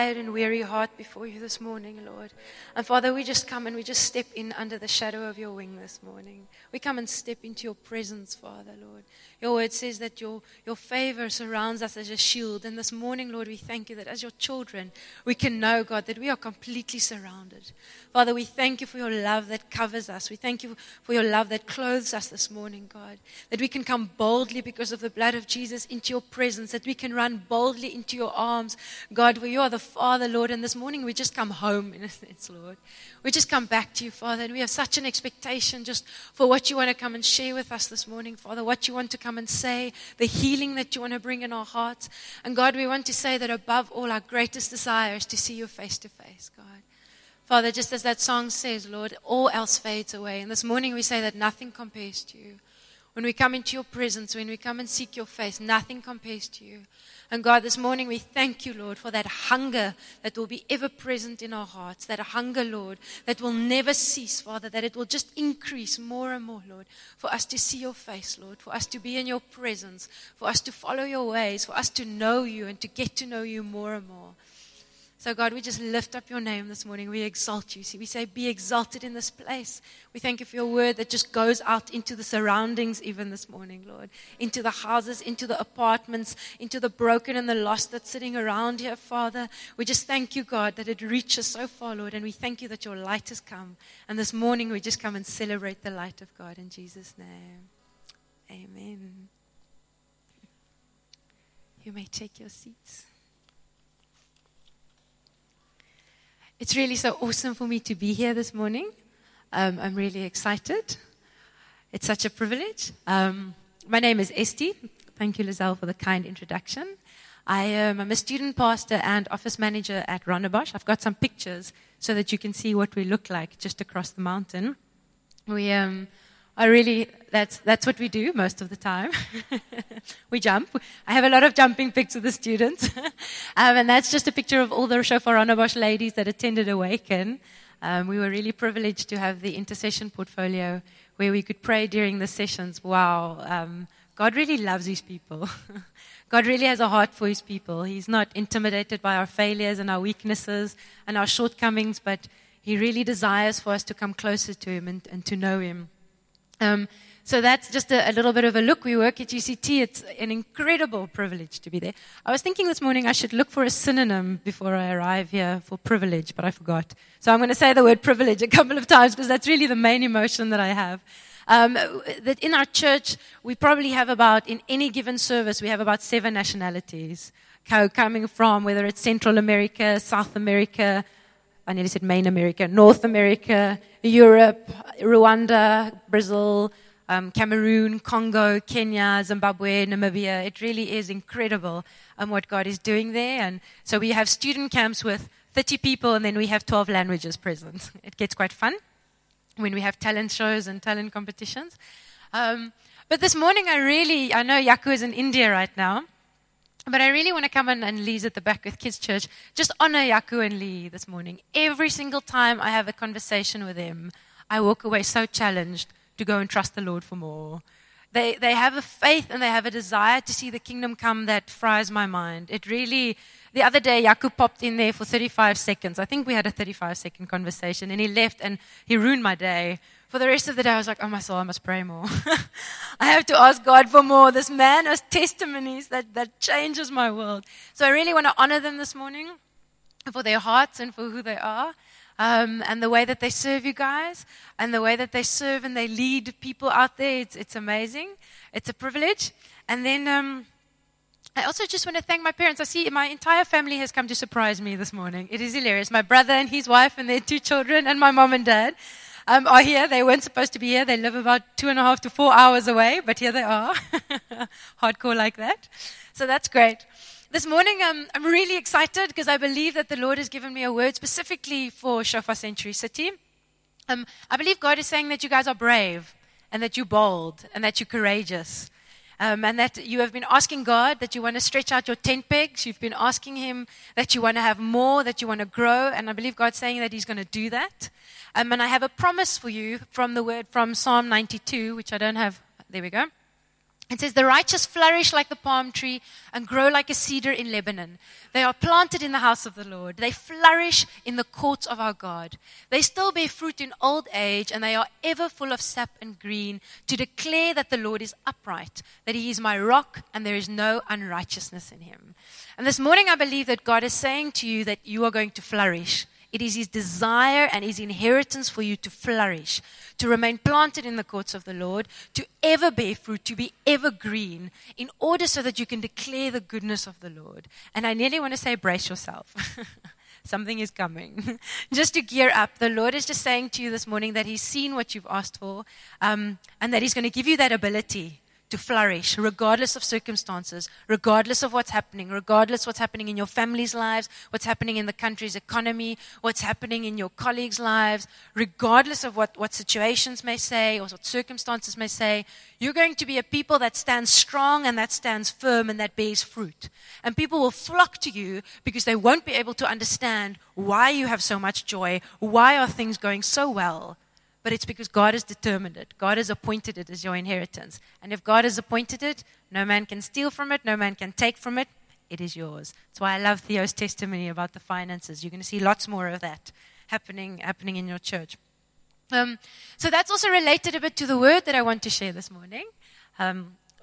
and weary heart before you this morning, Lord. And Father, we just come and we just step in under the shadow of your wing this morning. We come and step into your presence, Father, Lord. Your word says that your favor surrounds us as a shield. And this morning, Lord, we thank you that as your children, we can know, God, that we are completely surrounded. Father, we thank you for your love that covers us. We thank you for your love that clothes us this morning, God. That we can come boldly because of the blood of Jesus into your presence. That we can run boldly into your arms, God, where you are the Father, Lord, and this morning we just come home in a sense, Lord. We just come back to you, Father, and we have such an expectation just for what you want to come and share with us this morning, Father, what you want to come and say, the healing that you want to bring in our hearts. And God, we want to say that above all, our greatest desire is to see you face to face, God. Father, just as that song says, Lord, all else fades away. And this morning we say that nothing compares to you. When we come into your presence, when we come and seek your face, nothing compares to you. And God, this morning we thank you, Lord, for that hunger that will be ever present in our hearts. That hunger, Lord, that will never cease, Father, that it will just increase more and more, Lord, for us to see your face, Lord, for us to be in your presence, for us to follow your ways, for us to know you and to get to know you more and more. So, God, we just lift up your name this morning. We exalt you. See, we say, be exalted in this place. We thank you for your word that just goes out into the surroundings even this morning, Lord. Into the houses, into the apartments, into the broken and the lost that's sitting around here, Father. We just thank you, God, that it reaches so far, Lord. And we thank you that your light has come. And this morning we just come and celebrate the light of God in Jesus' name. Amen. You may take your seats. It's really so awesome for me to be here this morning. I'm really excited. It's such a privilege. My name is Esty. Thank you, Lizelle, for the kind introduction. I'm a student pastor and office manager at Rondebosch. I've got some pictures so that you can see what we look like just across the mountain. We that's what we do most of the time. We jump. I have a lot of jumping pics with the students. And that's just a picture of all the Shofar Rondebosch ladies that attended Awaken. We were really privileged to have the intercession portfolio where we could pray during the sessions. Wow. God really loves his people. God really has a heart for his people. He's not intimidated by our failures and our weaknesses and our shortcomings, but he really desires for us to come closer to him and to know him. So that's just a little bit of a look. We work at UCT. It's an incredible privilege to be there. I was thinking this morning I should look for a synonym before I arrive here for privilege, but I forgot. So I'm going to say the word privilege a couple of times because that's really the main emotion that I have. That in our church, we probably have about, in any given service, we have about 7 nationalities coming from, whether it's Central America, South America, I nearly said Main America, North America, Europe, Rwanda, Brazil, Cameroon, Congo, Kenya, Zimbabwe, Namibia. It really is incredible what God is doing there. And so we have student camps with 30 people, and then we have 12 languages present. It gets quite fun when we have talent shows and talent competitions. But this morning, I know Yaku is in India right now, but I really want to come in, and Lee's at the back with Kids Church, just honor Yaku and Lee this morning. Every single time I have a conversation with them, I walk away so challenged to go and trust the Lord for more. They have a faith and they have a desire to see the kingdom come that fries my mind. It really, the other day, Yaku popped in there for 35 seconds. I think we had a 35-second conversation, and he left and he ruined my day. For the rest of the day, I was like, oh, my soul, I must pray more. I have to ask God for more. This man has testimonies that changes my world. So I really want to honor them this morning for their hearts and for who they are. And the way that they serve you guys, and the way that they serve and they lead people out there, it's amazing. It's a privilege. And then I also just want to thank my parents. I see my entire family has come to surprise me this morning. It is hilarious. My brother and his wife and their 2 children and my mom and dad are here. They weren't supposed to be here. They live about 2.5 to 4 hours away, but here they are. Hardcore like that. So that's great. This morning, I'm really excited because I believe that the Lord has given me a word specifically for Shofar Sanctuary City. I believe God is saying that you guys are brave and that you're bold and that you're courageous. And that you have been asking God that you want to stretch out your tent pegs. You've been asking him that you want to have more, that you want to grow. And I believe God's saying that he's going to do that. And I have a promise for you from the word from Psalm 92, which I don't have. There we go. It says, the righteous flourish like the palm tree and grow like a cedar in Lebanon. They are planted in the house of the Lord. They flourish in the courts of our God. They still bear fruit in old age, and they are ever full of sap and green, to declare that the Lord is upright, that he is my rock, and there is no unrighteousness in him. And this morning I believe that God is saying to you that you are going to flourish. It is his desire and his inheritance for you to flourish, to remain planted in the courts of the Lord, to ever bear fruit, to be evergreen, in order so that you can declare the goodness of the Lord. And I nearly want to say, brace yourself. Something is coming. Just to gear up, the Lord is just saying to you this morning that he's seen what you've asked for, and that he's going to give you that ability to flourish, regardless of circumstances, regardless of what's happening, regardless what's happening in your family's lives, what's happening in the country's economy, what's happening in your colleagues' lives, regardless of what situations may say or what circumstances may say. You're going to be a people that stands strong and that stands firm and that bears fruit. And people will flock to you because they won't be able to understand why you have so much joy, why are things going so well. But it's because God has determined it. God has appointed it as your inheritance. And if God has appointed it, no man can steal from it, no man can take from it. It is yours. That's why I love Theo's testimony about the finances. You're going to see lots more of that happening in your church. So that's also related a bit to the word that I want to share this morning. I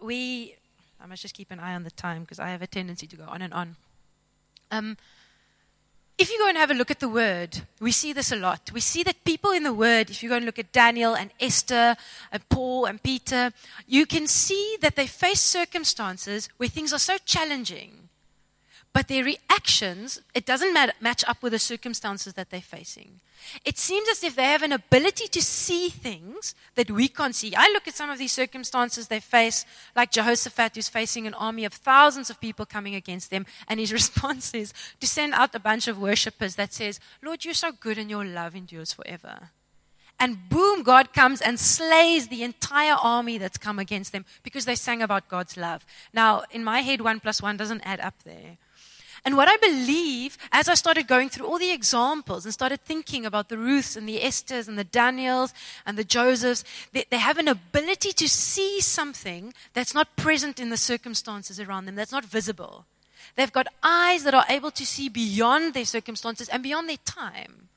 must just keep an eye on the time because I have a tendency to go on and on. If you go and have a look at the Word, we see this a lot. We see that people in the Word, if you go and look at Daniel and Esther and Paul and Peter, you can see that they face circumstances where things are so challenging, but their reactions, it doesn't match up with the circumstances that they're facing. It seems as if they have an ability to see things that we can't see. I look at some of these circumstances they face, like Jehoshaphat, who's facing an army of thousands of people coming against them, and his response is to send out a bunch of worshippers that says, Lord, you're so good and your love endures forever. And boom, God comes and slays the entire army that's come against them because they sang about God's love. Now, in my head, 1 + 1 doesn't add up there. And what I believe, as I started going through all the examples and started thinking about the Ruths and the Esthers and the Daniels and the Josephs, they have an ability to see something that's not present in the circumstances around them, that's not visible. They've got eyes that are able to see beyond their circumstances and beyond their time.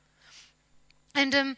And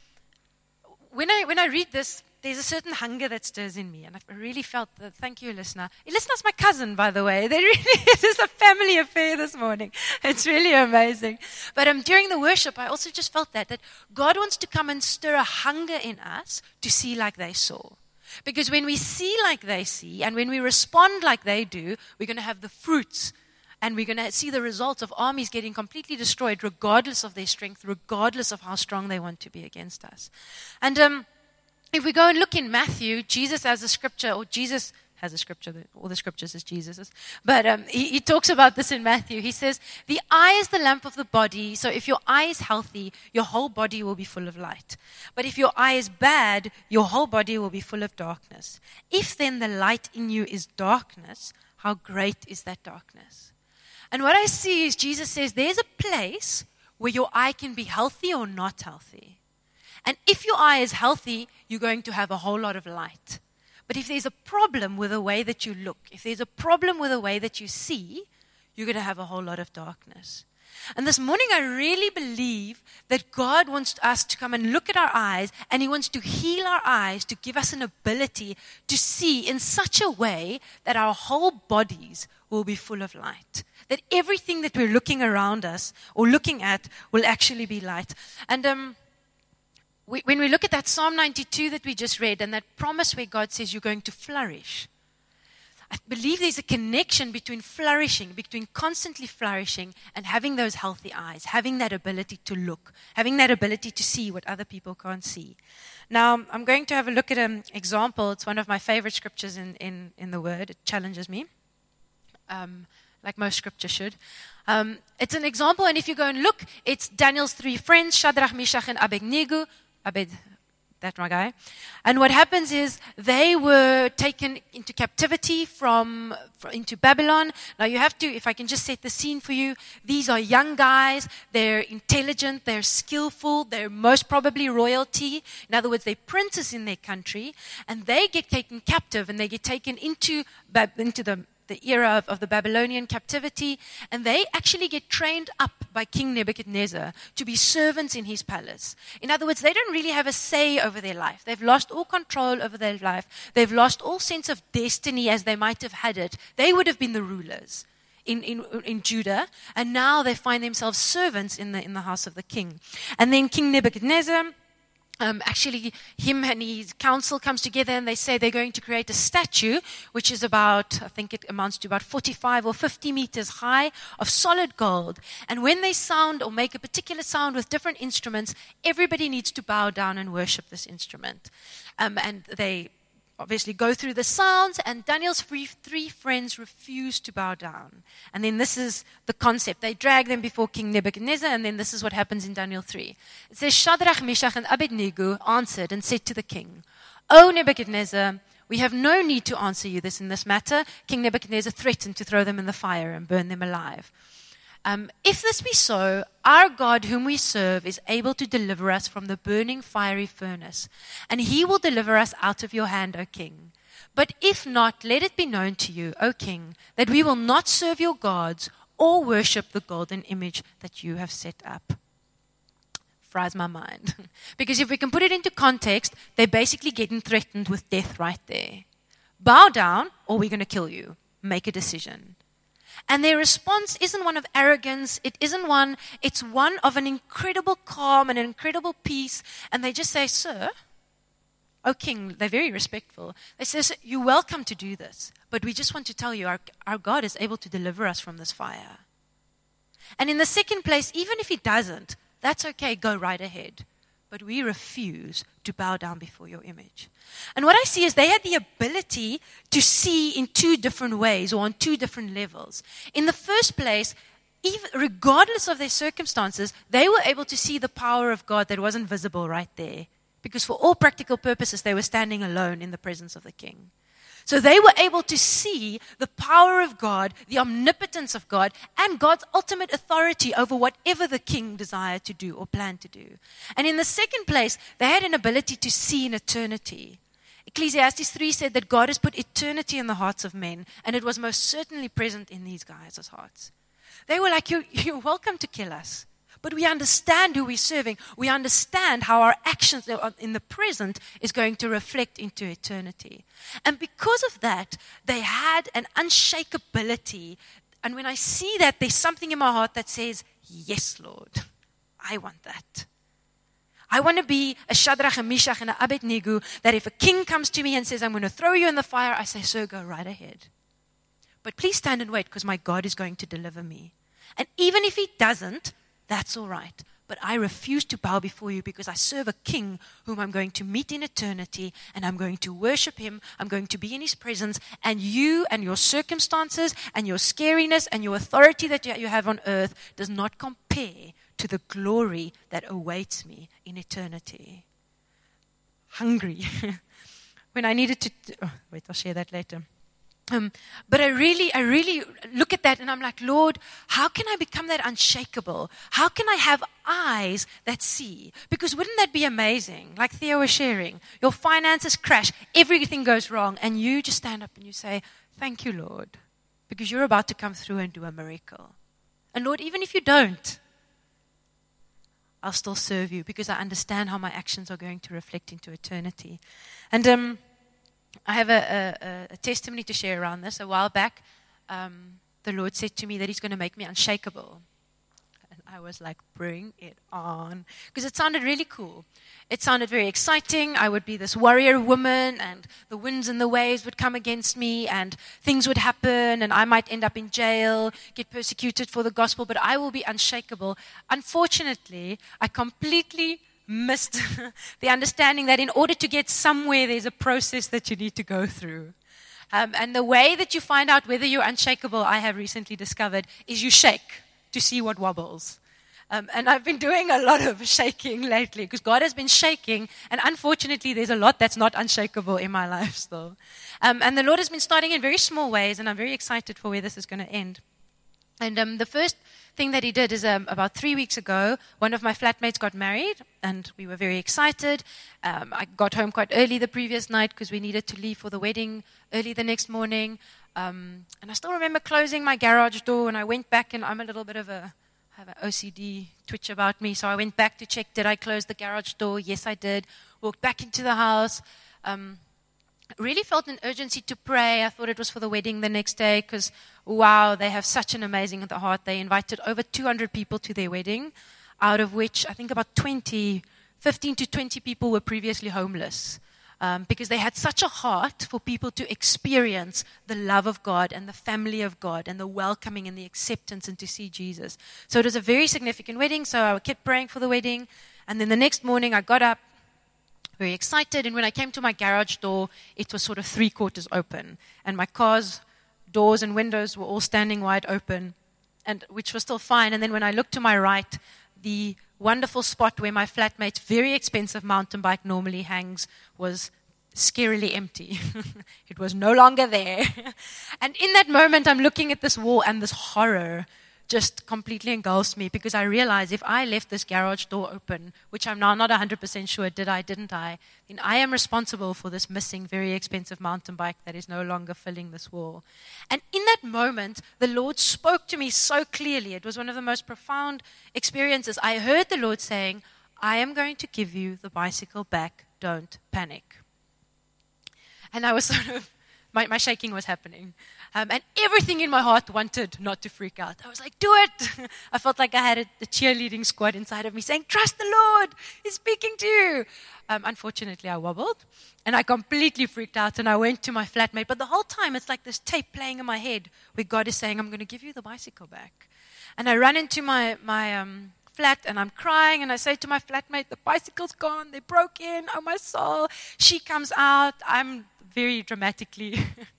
when I read this, there's a certain hunger that stirs in me, and I really felt that. Thank you, listener. Listener's my cousin, by the way. It is a family affair this morning. It's really amazing. But during the worship, I also just felt that God wants to come and stir a hunger in us to see like they saw. Because when we see like they see, and when we respond like they do, we're going to have the fruits, and we're going to see the results of armies getting completely destroyed, regardless of their strength, regardless of how strong they want to be against us. And if we go and look in Matthew, Jesus has a scripture, or Jesus has a scripture, all the scriptures is Jesus's, but he talks about this in Matthew. He says, the eye is the lamp of the body, so if your eye is healthy, your whole body will be full of light. But if your eye is bad, your whole body will be full of darkness. If then the light in you is darkness, how great is that darkness? And what I see is Jesus says, there's a place where your eye can be healthy or not healthy. And if your eye is healthy, you're going to have a whole lot of light. But if there's a problem with the way that you look, if there's a problem with the way that you see, you're going to have a whole lot of darkness. And this morning I really believe that God wants us to come and look at our eyes, and He wants to heal our eyes, to give us an ability to see in such a way that our whole bodies will be full of light. That everything that we're looking around us or looking at will actually be light. And when we look at that Psalm 92 that we just read, and that promise where God says you're going to flourish, I believe there's a connection between flourishing, between constantly flourishing and having those healthy eyes, having that ability to look, having that ability to see what other people can't see. Now, I'm going to have a look at an example. It's one of my favorite scriptures in the Word. It challenges me, like most scripture should. It's an example, and if you go and look, it's Daniel's three friends, Shadrach, Meshach, and Abednego. that my guy. And what happens is they were taken into captivity into Babylon. Now you have to, if I can just set the scene for you, these are young guys, they're intelligent, they're skillful, they're most probably royalty. In other words, they're princes in their country, and they get taken captive and they get taken into the era of the Babylonian captivity, and they actually get trained up by King Nebuchadnezzar to be servants in his palace. In other words, they don't really have a say over their life. They've lost all control over their life. They've lost all sense of destiny as they might have had it. They would have been the rulers in Judah, and now they find themselves servants in the house of the king. And then King Nebuchadnezzar, actually, him and his council comes together and they say they're going to create a statue, which is about, I think it amounts to about 45 or 50 meters high, of solid gold. And when they sound or make a particular sound with different instruments, everybody needs to bow down and worship this instrument. And they obviously go through the sounds, and Daniel's three friends refuse to bow down. And then this is the concept. They drag them before King Nebuchadnezzar, and then this is what happens in Daniel 3. It says, Shadrach, Meshach, and Abednego answered and said to the king, O Nebuchadnezzar, we have no need to answer you in this matter. King Nebuchadnezzar threatened to throw them in the fire and burn them alive. If this be so, our God whom we serve is able to deliver us from the burning fiery furnace, and he will deliver us out of your hand, O king. But if not, let it be known to you, O king, that we will not serve your gods or worship the golden image that you have set up. Fries my mind. Because if we can put it into context, they're basically getting threatened with death right there. Bow down or we're going to kill you. Make a decision. And their response isn't one of arrogance, it's one of an incredible calm and an incredible peace. And they just say, Sir, O king, they're very respectful. They say, you're welcome to do this, but we just want to tell you our God is able to deliver us from this fire. And in the second place, even if he doesn't, that's okay, go right ahead. But we refuse to bow down before your image. And what I see is they had the ability to see in two different ways or on two different levels. In the first place, even regardless of their circumstances, they were able to see the power of God that wasn't visible right there. Because for all practical purposes, they were standing alone in the presence of the king. So they were able to see the power of God, the omnipotence of God, and God's ultimate authority over whatever the king desired to do or planned to do. And in the second place, they had an ability to see in eternity. Ecclesiastes 3 said that God has put eternity in the hearts of men, and it was most certainly present in these guys' hearts. They were like, you're welcome to kill us. But we understand who we're serving. We understand how our actions in the present is going to reflect into eternity. And because of that, they had an unshakability. And when I see that, there's something in my heart that says, yes, Lord, I want that. I want to be a Shadrach, a Meshach, and an Abednego, that if a king comes to me and says, I'm going to throw you in the fire, I say, sir, go right ahead. But please stand and wait, because my God is going to deliver me. And even if he doesn't, that's all right. But I refuse to bow before you because I serve a king whom I'm going to meet in eternity, and I'm going to worship him. I'm going to be in his presence, and you and your circumstances and your scariness and your authority that you have on earth does not compare to the glory that awaits me in eternity. Hungry. When I needed to, I'll share that later. But I really look at that and I'm like, Lord, how can I become that unshakable? How can I have eyes that see? Because wouldn't that be amazing? Like Theo was sharing, your finances crash, everything goes wrong, and you just stand up and you say, thank you, Lord, because you're about to come through and do a miracle. And Lord, even if you don't, I'll still serve you because I understand how my actions are going to reflect into eternity. And I have a testimony to share around this. A while back, the Lord said to me that he's going to make me unshakable. And I was like, bring it on. Because it sounded really cool. It sounded very exciting. I would be this warrior woman, and the winds and the waves would come against me, and things would happen, and I might end up in jail, get persecuted for the gospel, but I will be unshakable. Unfortunately, I completely missed the understanding that in order to get somewhere, there's a process that you need to go through. And the way that you find out whether you're unshakable, I have recently discovered, is you shake to see what wobbles. And I've been doing a lot of shaking lately because God has been shaking. And unfortunately, there's a lot that's not unshakable in my life still. And the Lord has been starting in very small ways, and I'm very excited for where this is going to end. And the first thing that he did is about 3 weeks ago, one of my flatmates got married, and we were very excited. I got home quite early the previous night because we needed to leave for the wedding early the next morning. And I still remember closing my garage door, and I went back, and I'm a little bit of I have an OCD twitch about me, so I went back to check, did I close the garage door? Yes, I did. Walked back into the house. Really felt an urgency to pray. I thought it was for the wedding the next day because, wow, they have such an amazing heart. They invited over 200 people to their wedding, out of which I think about 15 to 20 people were previously homeless because they had such a heart for people to experience the love of God and the family of God and the welcoming and the acceptance and to see Jesus. So it was a very significant wedding, so I kept praying for the wedding. And then the next morning I got up, very excited, and when I came to my garage door, it was sort of 3/4 open, and my car's doors and windows were all standing wide open, and which was still fine. And then when I looked to my right, the wonderful spot where my flatmate's very expensive mountain bike normally hangs was scarily empty. It was no longer there. And in that moment, I'm looking at this wall, and this horror just completely engulfs me because I realize if I left this garage door open, which I'm now not 100% sure, didn't I, then I am responsible for this missing, very expensive mountain bike that is no longer filling this wall. And in that moment, the Lord spoke to me so clearly. It was one of the most profound experiences. I heard the Lord saying, I am going to give you the bicycle back, don't panic. And I was sort of, my shaking was happening. And everything in my heart wanted not to freak out. I was like, do it. I felt like I had a cheerleading squad inside of me saying, trust the Lord. He's speaking to you. Unfortunately, I wobbled. And I completely freaked out. And I went to my flatmate. But the whole time, it's like this tape playing in my head where God is saying, I'm going to give you the bicycle back. And I run into my flat and I'm crying. And I say to my flatmate, the bicycle's gone. They broke in. Oh, my soul. She comes out. I'm very dramatically...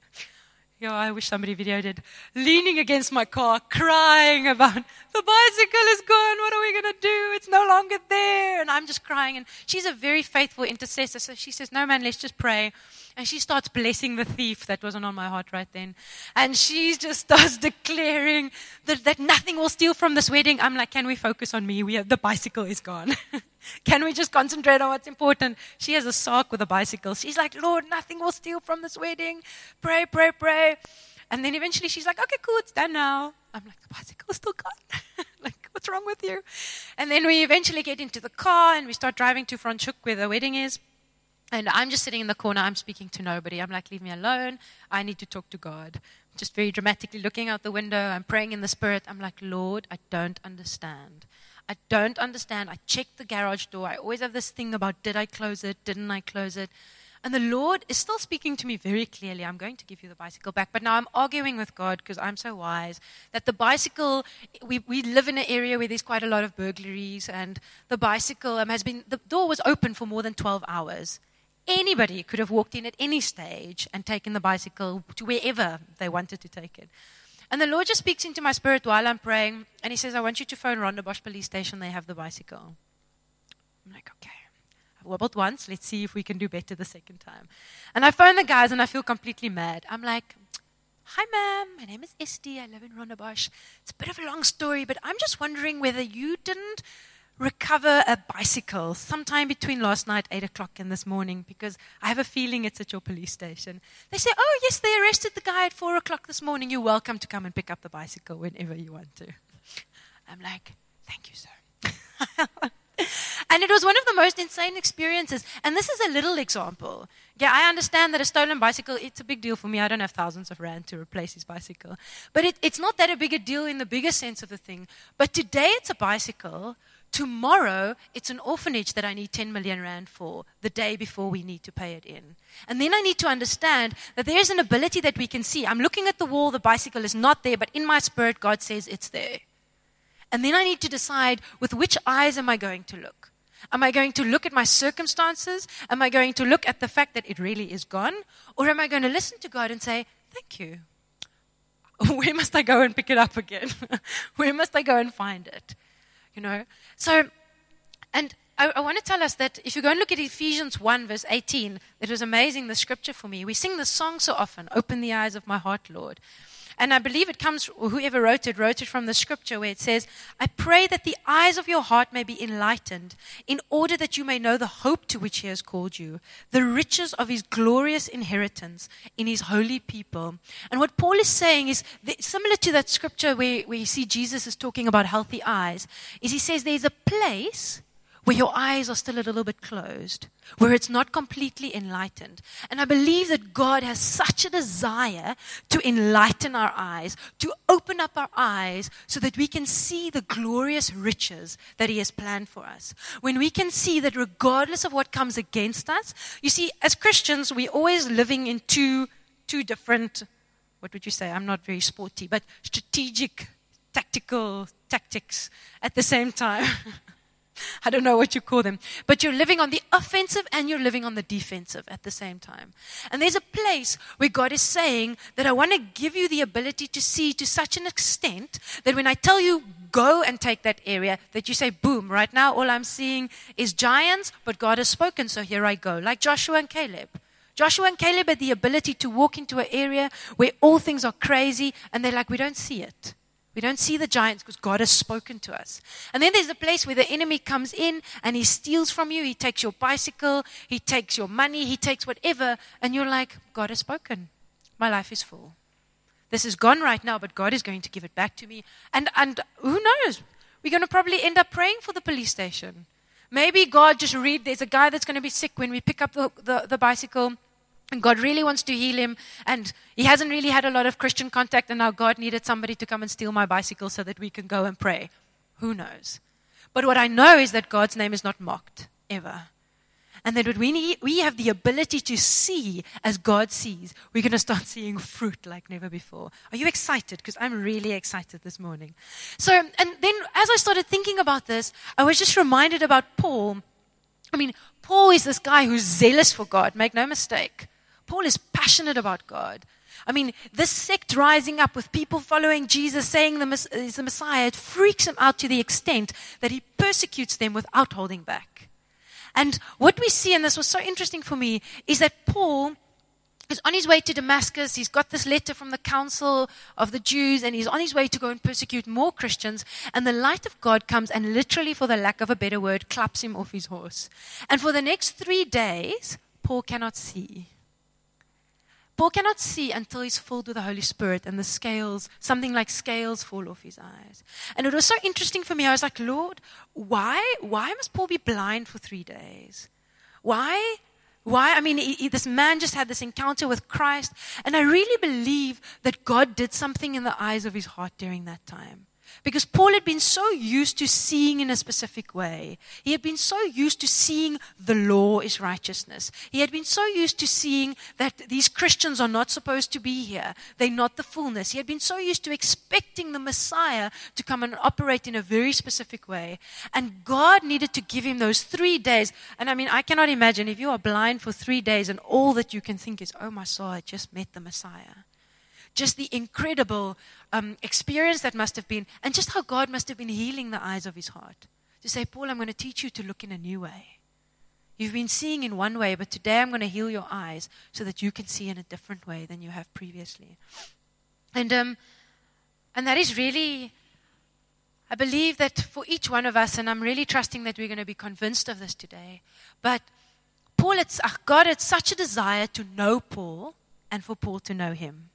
Yeah, I wish somebody videoed it. Leaning against my car, crying about, the bicycle is gone, what are we going to do? It's no longer there. And I'm just crying. And she's a very faithful intercessor. So she says, no, man, let's just pray. And she starts blessing the thief. That wasn't on my heart right then. And she just starts declaring that nothing will steal from this wedding. I'm like, can we focus on me? The bicycle is gone. Can we just concentrate on what's important? She has a sock with a bicycle. She's like, Lord, nothing will steal from this wedding. Pray, pray, pray. And then eventually she's like, okay, cool, it's done now. I'm like, the bicycle is still gone. Like, what's wrong with you? And then we eventually get into the car and we start driving to Franschhoek where the wedding is. And I'm just sitting in the corner. I'm speaking to nobody. I'm like, leave me alone. I need to talk to God. Just very dramatically looking out the window. I'm praying in the Spirit. I'm like, Lord, I don't understand. I don't understand. I checked the garage door. I always have this thing about, did I close it? Didn't I close it? And the Lord is still speaking to me very clearly. I'm going to give you the bicycle back. But now I'm arguing with God because I'm so wise that the bicycle, we live in an area where there's quite a lot of burglaries. And the bicycle the door was open for more than 12 hours. Anybody could have walked in at any stage and taken the bicycle to wherever they wanted to take it. And the Lord just speaks into my spirit while I'm praying. And he says, I want you to phone Rondebosch Police Station. They have the bicycle. I'm like, okay. I wobbled once. Let's see if we can do better the second time. And I phone the guys and I feel completely mad. I'm like, hi, ma'am. My name is Esty. I live in Rondebosch. It's a bit of a long story, but I'm just wondering whether you didn't recover a bicycle sometime between last night, 8 o'clock, and this morning, because I have a feeling it's at your police station. They say, oh, yes, they arrested the guy at 4 o'clock this morning. You're welcome to come and pick up the bicycle whenever you want to. I'm like, thank you, sir. And it was one of the most insane experiences. And this is a little example. Yeah, I understand that a stolen bicycle, it's a big deal for me. I don't have thousands of rand to replace his bicycle. But it's not that a big a deal in the bigger sense of the thing. But today it's a bicycle. Tomorrow, it's an orphanage that I need 10 million rand for the day before we need to pay it in. And then I need to understand that there's an ability that we can see. I'm looking at the wall, the bicycle is not there, but in my spirit, God says it's there. And then I need to decide with which eyes am I going to look? Am I going to look at my circumstances? Am I going to look at the fact that it really is gone? Or am I going to listen to God and say, thank you. Where must I go and pick it up again? Where must I go and find it? So, and I want to tell us that if you go and look at Ephesians 1, verse 18, it was amazing, the scripture for me. We sing the song so often, "Open the eyes of my heart, Lord." And I believe it comes, or whoever wrote it from the scripture where it says, "I pray that the eyes of your heart may be enlightened, in order that you may know the hope to which he has called you, the riches of his glorious inheritance in his holy people." And what Paul is saying is, similar to that scripture where you see Jesus is talking about healthy eyes, is he says there's a place where your eyes are still a little bit closed, where it's not completely enlightened. And I believe that God has such a desire to enlighten our eyes, to open up our eyes so that we can see the glorious riches that he has planned for us. When we can see that regardless of what comes against us, you see, as Christians, we're always living in two different, what would you say? I'm not very sporty, but strategic, tactical tactics at the same time. I don't know what you call them. But you're living on the offensive and you're living on the defensive at the same time. And there's a place where God is saying that I want to give you the ability to see to such an extent that when I tell you go and take that area, that you say, boom, right now all I'm seeing is giants, but God has spoken, so here I go. Like Joshua and Caleb. Joshua and Caleb had the ability to walk into an area where all things are crazy and they're like, we don't see it. We don't see the giants because God has spoken to us. And then there's a place where the enemy comes in and he steals from you. He takes your bicycle, he takes your money, he takes whatever. And you're like, God has spoken. My life is full. This is gone right now, but God is going to give it back to me. And who knows? We're going to probably end up praying for the police station. Maybe God just there's a guy that's going to be sick when we pick up the bicycle. And God really wants to heal him, and he hasn't really had a lot of Christian contact, and now God needed somebody to come and steal my bicycle so that we can go and pray. Who knows? But what I know is that God's name is not mocked, ever. And that when we have the ability to see as God sees, we're going to start seeing fruit like never before. Are you excited? Because I'm really excited this morning. So, and then as I started thinking about this, I was just reminded about Paul. I mean, Paul is this guy who's zealous for God, make no mistake. Paul is passionate about God. I mean, this sect rising up with people following Jesus, saying he's the Messiah, it freaks him out to the extent that he persecutes them without holding back. And what we see, and this was so interesting for me, is that Paul is on his way to Damascus. He's got this letter from the council of the Jews, and he's on his way to go and persecute more Christians. And the light of God comes and literally, for the lack of a better word, claps him off his horse. And for the next 3 days, Paul cannot see. Paul cannot see until he's filled with the Holy Spirit and the scales, something like scales fall off his eyes. And it was so interesting for me. I was like, Lord, why must Paul be blind for 3 days? Why? I mean, this man just had this encounter with Christ. And I really believe that God did something in the eyes of his heart during that time. Because Paul had been so used to seeing in a specific way. He had been so used to seeing the law is righteousness. He had been so used to seeing that these Christians are not supposed to be here. They're not the fullness. He had been so used to expecting the Messiah to come and operate in a very specific way. And God needed to give him those 3 days. And I mean, I cannot imagine if you are blind for 3 days and all that you can think is, oh my soul, I just met the Messiah. Just the incredible experience that must have been, and just how God must have been healing the eyes of his heart. To say, Paul, I'm going to teach you to look in a new way. You've been seeing in one way, but today I'm going to heal your eyes so that you can see in a different way than you have previously. And that is really, I believe that for each one of us, and I'm really trusting that we're going to be convinced of this today, but God had such a desire to know Paul and for Paul to know him.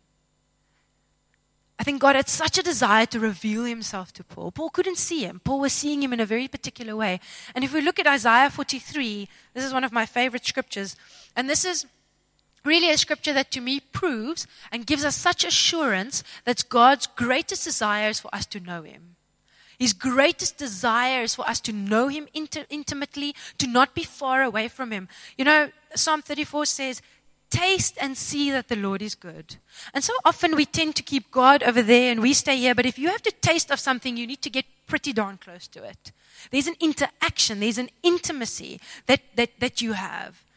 I think God had such a desire to reveal himself to Paul. Paul couldn't see him. Paul was seeing him in a very particular way. And if we look at Isaiah 43, this is one of my favorite scriptures. And this is really a scripture that to me proves and gives us such assurance that God's greatest desire is for us to know him. His greatest desire is for us to know him intimately, to not be far away from him. You know, Psalm 34 says, taste and see that the Lord is good. And so often we tend to keep God over there and we stay here. But if you have to taste of something, you need to get pretty darn close to it. There's an interaction. There's an intimacy that you have.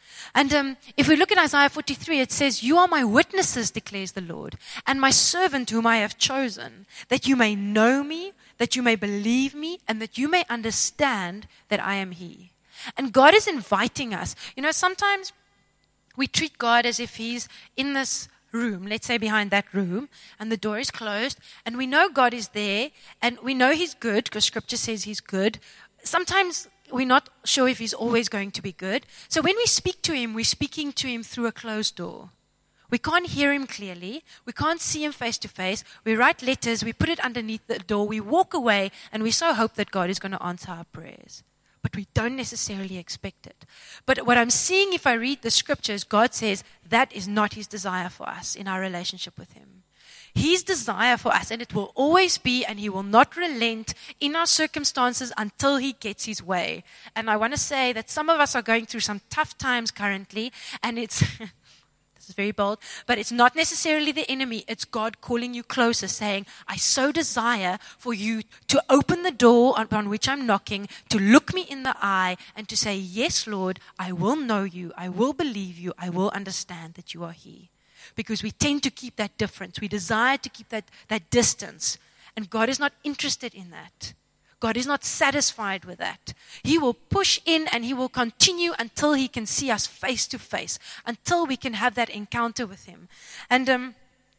And if we look at Isaiah 43, it says, "You are my witnesses, declares the Lord, and my servant whom I have chosen, that you may know me, that you may believe me, and that you may understand that I am He." And God is inviting us. Sometimes we treat God as if He's in this room, let's say behind that room, and the door is closed, and we know God is there, and we know He's good, because Scripture says He's good. Sometimes we're not sure if He's always going to be good. So when we speak to Him, we're speaking to Him through a closed door. We can't hear Him clearly. We can't see Him face to face. We write letters, we put it underneath the door, we walk away, and we so hope that God is going to answer our prayers. But we don't necessarily expect it. But what I'm seeing if I read the Scriptures, God says that is not His desire for us in our relationship with Him. His desire for us, and it will always be, and He will not relent in our circumstances until He gets His way. And I want to say that some of us are going through some tough times currently, and it's, this is very bold, but it's not necessarily the enemy. It's God calling you closer, saying, "I so desire for you to open the door upon which I'm knocking, to look me in the eye, and to say, 'Yes, Lord, I will know you, I will believe you, I will understand that you are He.'" Because we tend to keep that difference. We desire to keep that distance. And God is not interested in that. God is not satisfied with that. He will push in and He will continue until He can see us face to face, until we can have that encounter with Him. And and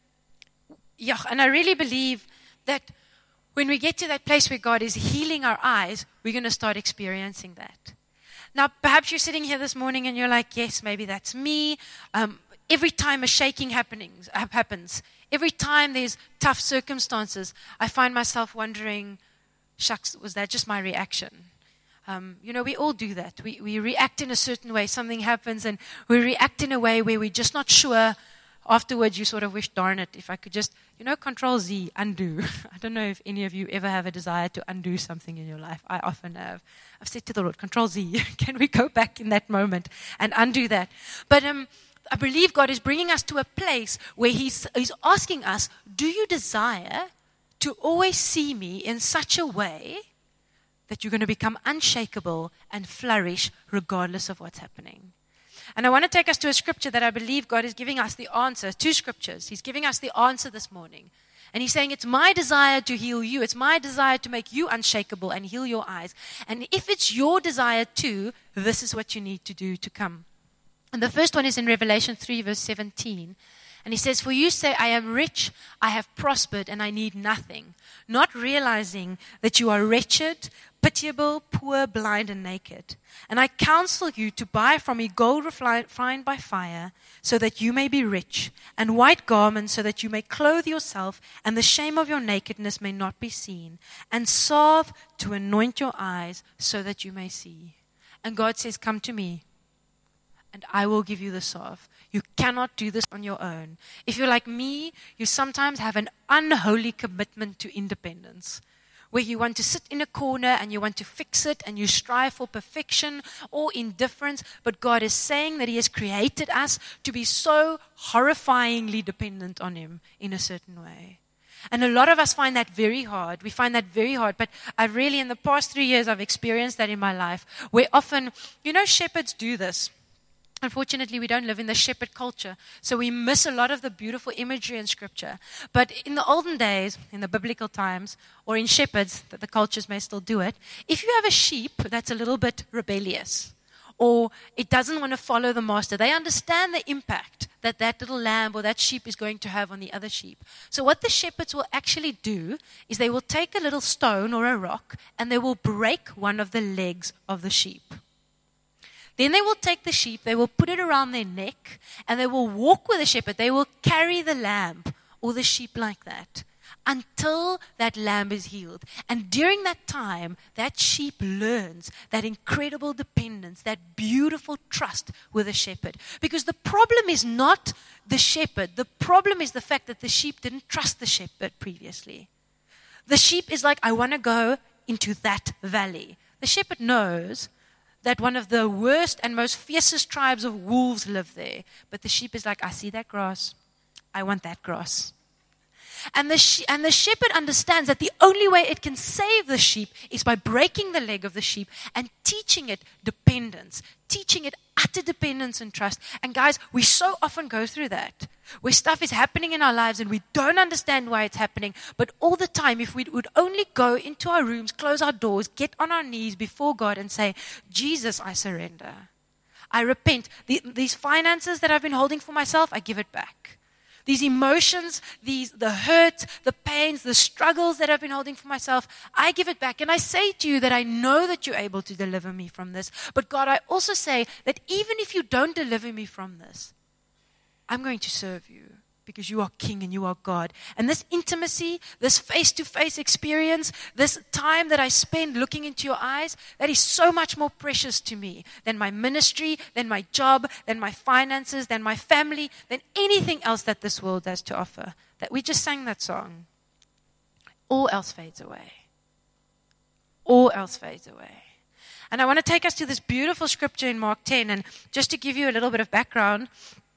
I really believe that when we get to that place where God is healing our eyes, we're going to start experiencing that. Now, perhaps you're sitting here this morning and you're like, "Yes, maybe that's me." Every time a shaking happens, every time there's tough circumstances, I find myself wondering, shucks, was that just my reaction? We all do that. We react in a certain way. Something happens and we react in a way where we're just not sure. Afterwards, you sort of wish, darn it, if I could just, Control Z, undo. I don't know if any of you ever have a desire to undo something in your life. I often have. I've said to the Lord, Control Z, can we go back in that moment and undo that? But I believe God is bringing us to a place where He's asking us, do you desire to always see me in such a way that you're going to become unshakable and flourish regardless of what's happening? And I want to take us to a scripture that I believe God is giving us the answer. 2 scriptures. He's giving us the answer this morning. And He's saying, it's my desire to heal you. It's my desire to make you unshakable and heal your eyes. And if it's your desire too, this is what you need to do to come. And the first one is in Revelation 3, verse 17. And He says, "For you say, I am rich, I have prospered, and I need nothing, not realizing that you are wretched, pitiable, poor, blind, and naked. And I counsel you to buy from me gold refined by fire, so that you may be rich, and white garments, so that you may clothe yourself, and the shame of your nakedness may not be seen, and salve to anoint your eyes, so that you may see." And God says, "Come to me, and I will give you the salve." You cannot do this on your own. If you're like me, you sometimes have an unholy commitment to independence, where you want to sit in a corner and you want to fix it and you strive for perfection or indifference. But God is saying that He has created us to be so horrifyingly dependent on Him in a certain way. And a lot of us find that very hard. We find that very hard. But I've really, in the past 3 years, I've experienced that in my life, where often, shepherds do this. Unfortunately, we don't live in the shepherd culture, so we miss a lot of the beautiful imagery in Scripture. But in the olden days, in the biblical times, or in shepherds, that the cultures may still do it, if you have a sheep that's a little bit rebellious, or it doesn't want to follow the master, they understand the impact that that little lamb or that sheep is going to have on the other sheep. So what the shepherds will actually do is they will take a little stone or a rock, and they will break one of the legs of the sheep. Then they will take the sheep, they will put it around their neck, and they will walk with the shepherd. They will carry the lamb or the sheep like that until that lamb is healed. And during that time, that sheep learns that incredible dependence, that beautiful trust with the shepherd. Because the problem is not the shepherd. The problem is the fact that the sheep didn't trust the shepherd previously. The sheep is like, I want to go into that valley. The shepherd knows that one of the worst and most fiercest tribes of wolves live there. But the sheep is like, I see that grass. I want that grass. And the shepherd understands that the only way it can save the sheep is by breaking the leg of the sheep and teaching it dependence, teaching it utter dependence and trust. And guys, we so often go through that, where stuff is happening in our lives and we don't understand why it's happening. But all the time, if we would only go into our rooms, close our doors, get on our knees before God and say, Jesus, I surrender. I repent. These finances that I've been holding for myself, I give it back. These emotions, the hurt, the pains, the struggles that I've been holding for myself, I give it back. And I say to you that I know that you're able to deliver me from this. But God, I also say that even if you don't deliver me from this, I'm going to serve you because you are King and you are God. And this intimacy, this face-to-face experience, this time that I spend looking into your eyes, that is so much more precious to me than my ministry, than my job, than my finances, than my family, than anything else that this world has to offer. That we just sang that song. All else fades away. All else fades away. And I want to take us to this beautiful scripture in Mark 10. And just to give you a little bit of background,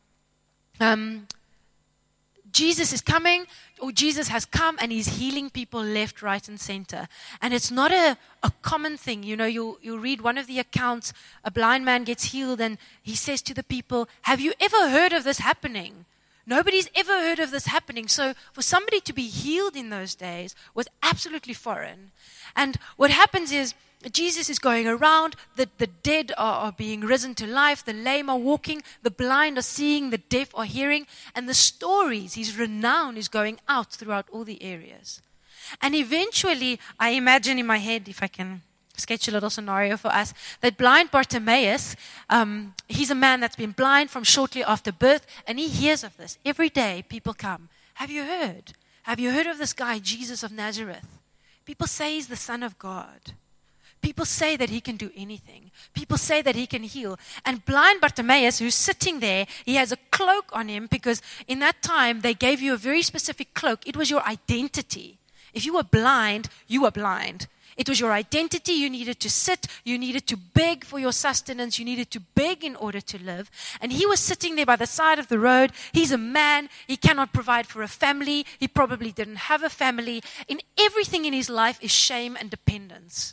Jesus is coming, or Jesus has come, and he's healing people left, right, and center. And it's not a common thing. You know, you'll read one of the accounts, a blind man gets healed, and he says to the people, have you ever heard of this happening? Nobody's ever heard of this happening. So for somebody to be healed in those days was absolutely foreign. And what happens is, Jesus is going around, the dead are being risen to life, the lame are walking, the blind are seeing, the deaf are hearing, and the stories, his renown is going out throughout all the areas. And eventually, I imagine in my head, if I can sketch a little scenario for us, that blind Bartimaeus, he's a man that's been blind from shortly after birth, and he hears of this. Every day, people come. Have you heard? Have you heard of this guy, Jesus of Nazareth? People say he's the Son of God. People say that he can do anything. People say that he can heal. And blind Bartimaeus, who's sitting there, he has a cloak on him because in that time they gave you a very specific cloak. It was your identity. If you were blind, you were blind. It was your identity. You needed to sit. You needed to beg for your sustenance. You needed to beg in order to live. And he was sitting there by the side of the road. He's a man. He cannot provide for a family. He probably didn't have a family. And everything in his life is shame and dependence.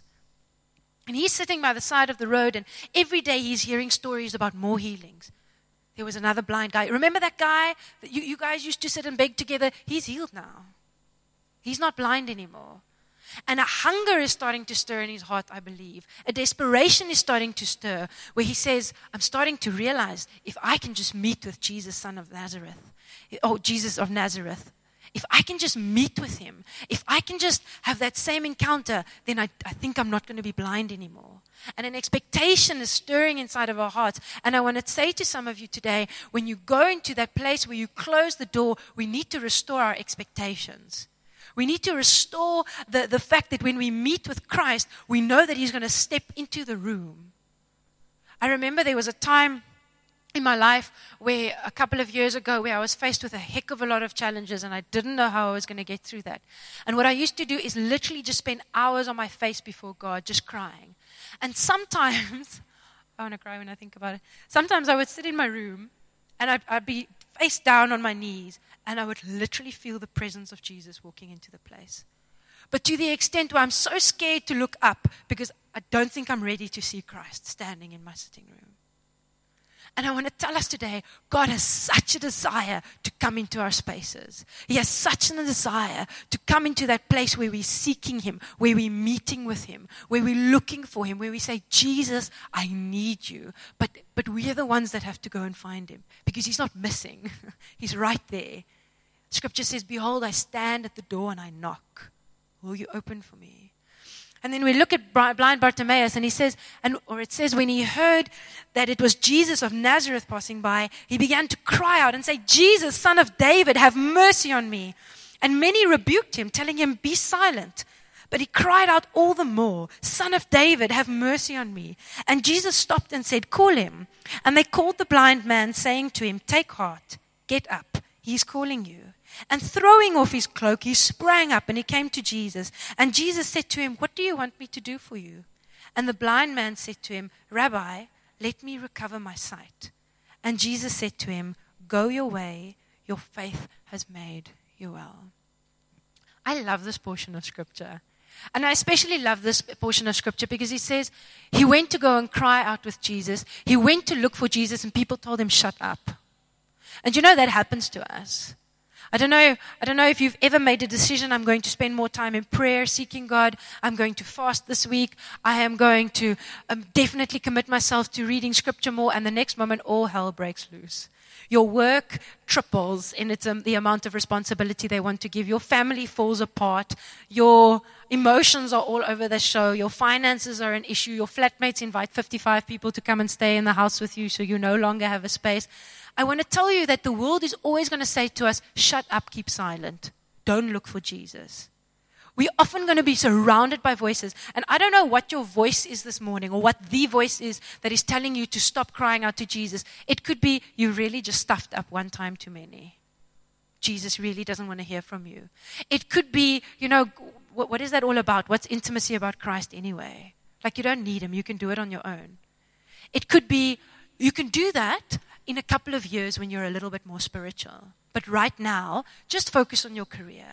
And he's sitting by the side of the road, and every day he's hearing stories about more healings. There was another blind guy. Remember that guy that you guys used to sit and beg together? He's healed now. He's not blind anymore. And a hunger is starting to stir in his heart, I believe. A desperation is starting to stir, where he says, I'm starting to realize if I can just meet with Jesus, son of Nazareth, or Jesus of Nazareth, if I can just meet with him, if I can just have that same encounter, then I think I'm not going to be blind anymore. And an expectation is stirring inside of our hearts. And I want to say to some of you today, when you go into that place where you close the door, we need to restore our expectations. We need to restore the fact that when we meet with Christ, we know that he's going to step into the room. I remember there was a time in my life where a couple of years ago where I was faced with a heck of a lot of challenges and I didn't know how I was going to get through that. And what I used to do is literally just spend hours on my face before God, just crying. And sometimes, I want to cry when I think about it, sometimes I would sit in my room and I'd be face down on my knees and I would literally feel the presence of Jesus walking into the place. But to the extent where I'm so scared to look up because I don't think I'm ready to see Christ standing in my sitting room. And I want to tell us today, God has such a desire to come into our spaces. He has such a desire to come into that place where we're seeking him, where we're meeting with him, where we're looking for him, where we say, Jesus, I need you. But we are the ones that have to go and find him because he's not missing. He's right there. Scripture says, behold, I stand at the door and I knock. Will you open for me? And then we look at blind Bartimaeus and he says, it says when he heard that it was Jesus of Nazareth passing by, he began to cry out and say, Jesus, son of David, have mercy on me. And many rebuked him, telling him, be silent. But he cried out all the more, Son of David, have mercy on me. And Jesus stopped and said, call him. And they called the blind man, saying to him, take heart, get up, he's calling you. And throwing off his cloak, he sprang up and he came to Jesus. And Jesus said to him, what do you want me to do for you? And the blind man said to him, Rabbi, let me recover my sight. And Jesus said to him, go your way, your faith has made you well. I love this portion of Scripture. And I especially love this portion of Scripture because he says he went to go and cry out with Jesus. He went to look for Jesus and people told him, shut up. And that happens to us. I don't know if you've ever made a decision, I'm going to spend more time in prayer, seeking God. I'm going to fast this week. I am going to definitely commit myself to reading Scripture more. And the next moment, all hell breaks loose. Your work triples in the amount of responsibility they want to give. Your family falls apart. Your emotions are all over the show. Your finances are an issue. Your flatmates invite 55 people to come and stay in the house with you, so you no longer have a space. I want to tell you that the world is always going to say to us, shut up, keep silent. Don't look for Jesus. We're often going to be surrounded by voices. And I don't know what your voice is this morning or what the voice is that is telling you to stop crying out to Jesus. It could be you really just stuffed up one time too many. Jesus really doesn't want to hear from you. It could be, what is that all about? What's intimacy about Christ anyway? Like you don't need him. You can do it on your own. It could be you can do that in a couple of years when you're a little bit more spiritual. But right now, just focus on your career.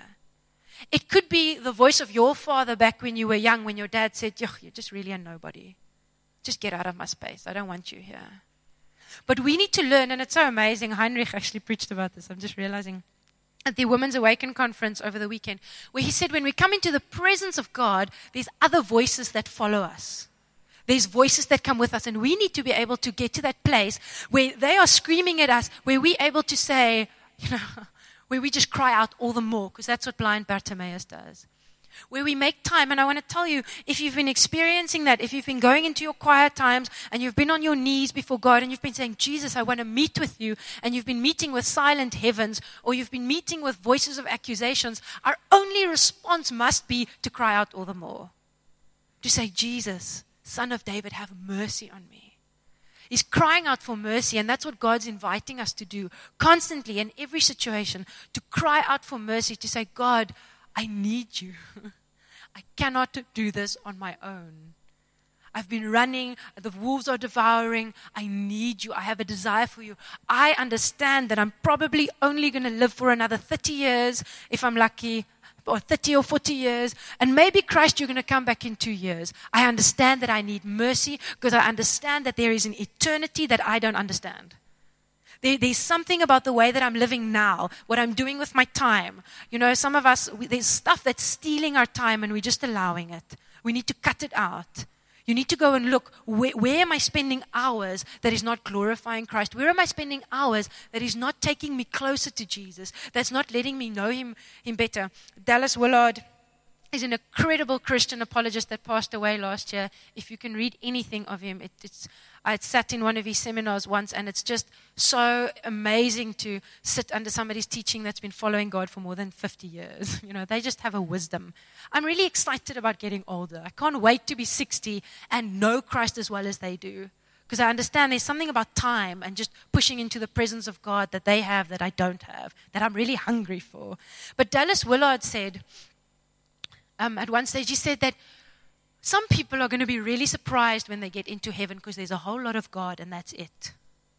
It could be the voice of your father back when you were young, when your dad said, you're just really a nobody. Just get out of my space. I don't want you here. But we need to learn, and it's so amazing. Heinrich actually preached about this. I'm just realizing at the Women's Awaken conference over the weekend, where he said when we come into the presence of God, there's other voices that follow us. There's voices that come with us, and we need to be able to get to that place where they are screaming at us, where we're able to say, where we just cry out all the more, because that's what blind Bartimaeus does. Where we make time, and I want to tell you, if you've been experiencing that, if you've been going into your quiet times, and you've been on your knees before God, and you've been saying, Jesus, I want to meet with you, and you've been meeting with silent heavens, or you've been meeting with voices of accusations, our only response must be to cry out all the more. To say, Jesus, Son of David, have mercy on me. He's crying out for mercy, and that's what God's inviting us to do constantly in every situation, to cry out for mercy, to say, God, I need you. I cannot do this on my own. I've been running, the wolves are devouring, I need you, I have a desire for you. I understand that I'm probably only going to live for another 30 years, if I'm lucky, or 30 or 40 years, and maybe Christ, you're going to come back in 2 years. I understand that I need mercy because I understand that there is an eternity that I don't understand. There's something about the way that I'm living now, what I'm doing with my time. Some of us, there's stuff that's stealing our time and we're just allowing it. We need to cut it out. You need to go and look, where am I spending hours that is not glorifying Christ? Where am I spending hours that is not taking me closer to Jesus, that's not letting me know him better? Dallas Willard is an incredible Christian apologist that passed away last year. If you can read anything of him, I sat in one of his seminars once, and it's just so amazing to sit under somebody's teaching that's been following God for more than 50 years. They just have a wisdom. I'm really excited about getting older. I can't wait to be 60 and know Christ as well as they do. Because I understand there's something about time and just pushing into the presence of God that they have that I don't have, that I'm really hungry for. But Dallas Willard said, at one stage, he said that some people are going to be really surprised when they get into heaven because there's a whole lot of God and that's it.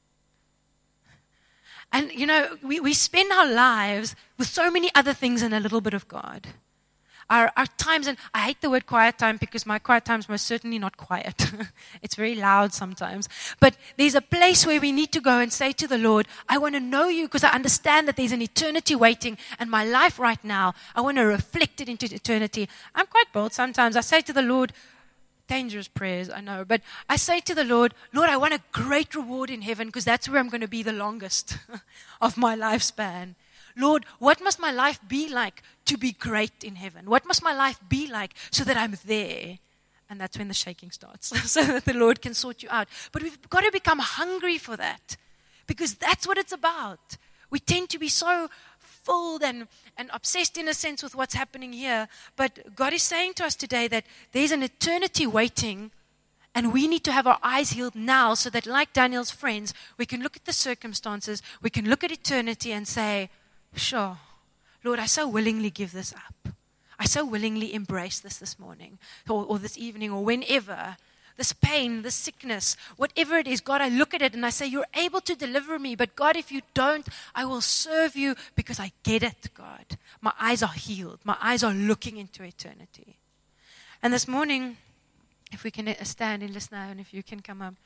And, we spend our lives with so many other things and a little bit of God. Our times, and I hate the word quiet time because my quiet time is most certainly not quiet. It's very loud sometimes. But there's a place where we need to go and say to the Lord, I want to know you because I understand that there's an eternity waiting, and my life right now, I want to reflect it into eternity. I'm quite bold sometimes. I say to the Lord, dangerous prayers, I know, but I say to the Lord, I want a great reward in heaven because that's where I'm going to be the longest of my lifespan. Lord, what must my life be like to be great in heaven? What must my life be like so that I'm there? And that's when the shaking starts, so that the Lord can sort you out. But we've got to become hungry for that, because that's what it's about. We tend to be so filled and obsessed in a sense with what's happening here. But God is saying to us today that there's an eternity waiting, and we need to have our eyes healed now so that, like Daniel's friends, we can look at the circumstances, we can look at eternity and say, sure, Lord, I so willingly give this up. I so willingly embrace this morning or this evening or whenever. this pain, this sickness, whatever it is, God, I look at it and I say, you're able to deliver me. But God, if you don't, I will serve you because I get it, God. My eyes are healed. My eyes are looking into eternity. And this morning, if we can stand and listen now, and if you can come up,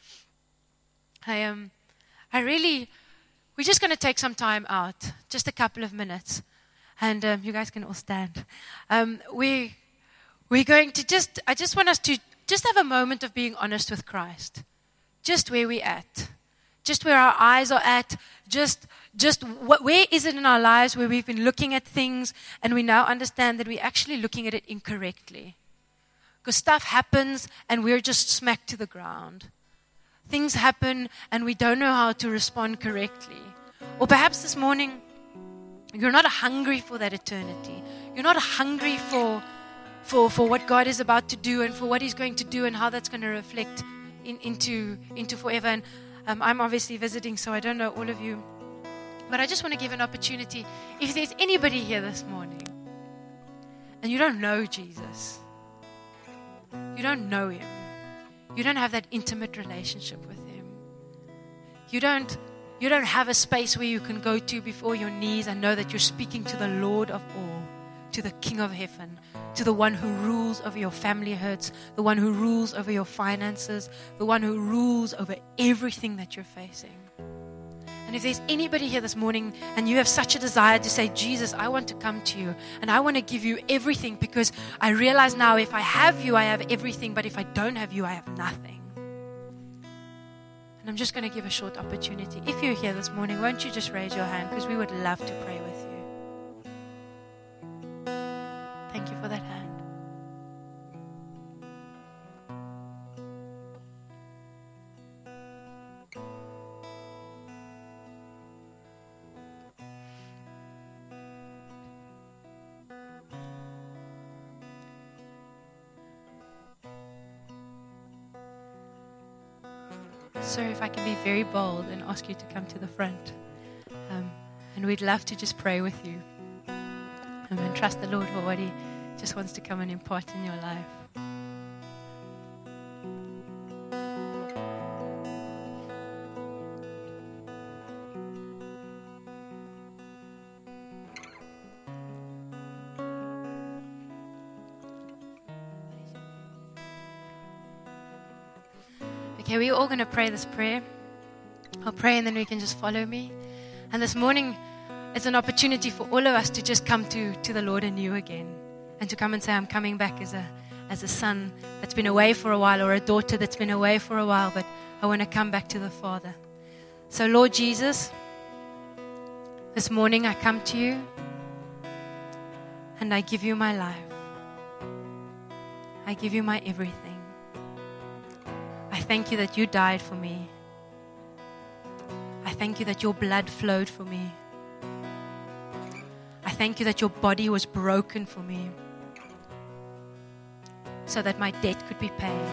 we're just going to take some time out, just a couple of minutes. And you guys can all stand. We're going to I just want us to just have a moment of being honest with Christ. Just where we're at. Just where our eyes are at. Where is it in our lives where we've been looking at things and we now understand that we're actually looking at it incorrectly. Because stuff happens and we're just smacked to the ground. Things happen and we don't know how to respond correctly. Or perhaps this morning, you're not hungry for that eternity. You're not hungry for what God is about to do and for what He's going to do and how that's going to reflect into forever. And I'm obviously visiting, so I don't know all of you. But I just want to give an opportunity. If there's anybody here this morning and you don't know Jesus, you don't know Him, you don't have that intimate relationship with Him, you don't have a space where you can go to before your knees and know that you're speaking to the Lord of all, to the King of heaven, to the one who rules over your family hurts, the one who rules over your finances, the one who rules over everything that you're facing. And if there's anybody here this morning and you have such a desire to say, Jesus, I want to come to you and I want to give you everything because I realize now if I have you, I have everything, but if I don't have you, I have nothing. And I'm just going to give a short opportunity. If you're here this morning, won't you just raise your hand because we would love to pray with you. Thank you for that hand. So if I can be very bold and ask you to come to the front. And we'd love to just pray with you. And trust the Lord for what He just wants to come and impart in your life. Okay, we're all going to pray this prayer. I'll pray and then we can just follow me. And this morning, it's an opportunity for all of us to just come to the Lord anew again. And to come and say, I'm coming back as a son that's been away for a while or a daughter that's been away for a while, but I want to come back to the Father. So Lord Jesus, this morning I come to you and I give you my life. I give you my everything. I thank you that you died for me. I thank you that your blood flowed for me. I thank you that your body was broken for me so that my debt could be paid,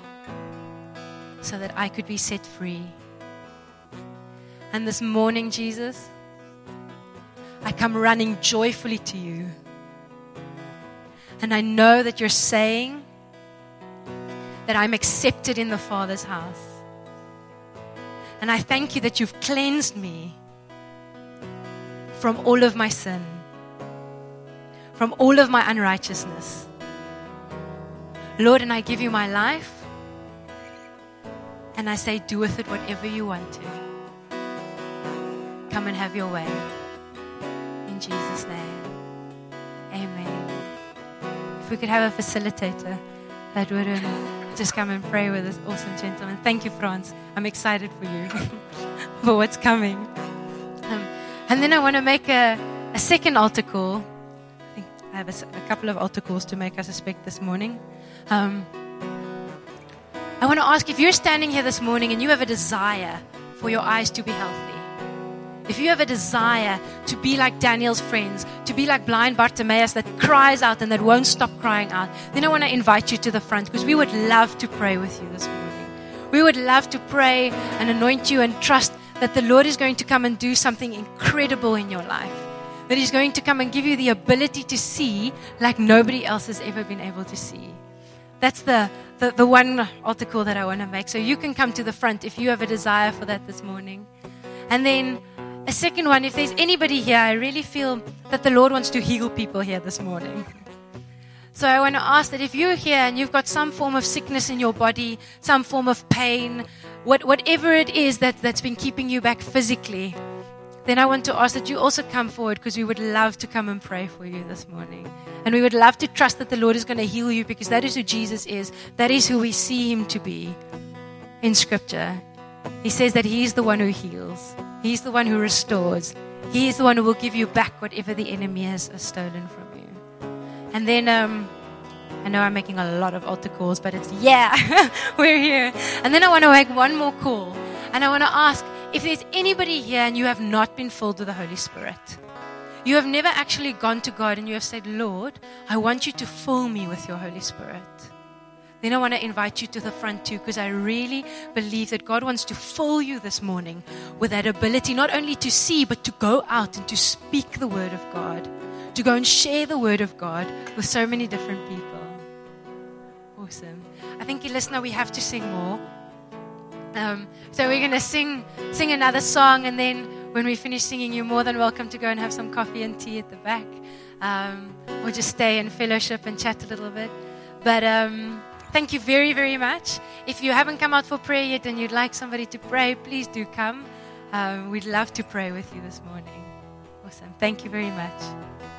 so that I could be set free. And this morning, Jesus, I come running joyfully to you. And I know that you're saying that I'm accepted in the Father's house. And I thank you that you've cleansed me from all of my sin, from all of my unrighteousness. Lord, and I give you my life, and I say, do with it whatever you want to. Come and have your way. In Jesus' name, amen. If we could have a facilitator that would just come and pray with this awesome gentleman. Thank you, Frans. I'm excited for you, for what's coming. And then I want to make a second altar call. I think I have a couple of altar calls to make, I suspect, this morning. I want to ask, if you're standing here this morning and you have a desire for your eyes to be healthy, if you have a desire to be like Daniel's friends, to be like blind Bartimaeus that cries out and that won't stop crying out, then I want to invite you to the front because we would love to pray with you this morning. We would love to pray and anoint you and trust that the Lord is going to come and do something incredible in your life. That He's going to come and give you the ability to see like nobody else has ever been able to see. That's the the one altar call that I want to make. So you can come to the front if you have a desire for that this morning. And then a second one, if there's anybody here, I really feel that the Lord wants to heal people here this morning. So I want to ask that if you're here and you've got some form of sickness in your body, some form of pain, whatever it is that's been keeping you back physically, then I want to ask that you also come forward, because we would love to come and pray for you this morning. And we would love to trust that the Lord is going to heal you, because that is who Jesus is. That is who we see him to be in Scripture. He says that he is the one who heals. He's the one who restores. He is the one who will give you back whatever the enemy has stolen from you. And then, I know I'm making a lot of altar calls, but it's, we're here. And then I want to make one more call. And I want to ask, if there's anybody here and you have not been filled with the Holy Spirit, you have never actually gone to God and you have said, Lord, I want you to fill me with your Holy Spirit. Then I want to invite you to the front too, because I really believe that God wants to fill you this morning with that ability, not only to see, but to go out and to speak the word of God, to go and share the word of God with so many different people. Awesome. I think, listener, we have to sing more. So we're going to sing another song, and then when we finish singing, you're more than welcome to go and have some coffee and tea at the back, or just stay and fellowship and chat a little bit. But thank you very, very much. If you haven't come out for prayer yet and you'd like somebody to pray, please do come. We'd love to pray with you this morning. Awesome. Thank you very much.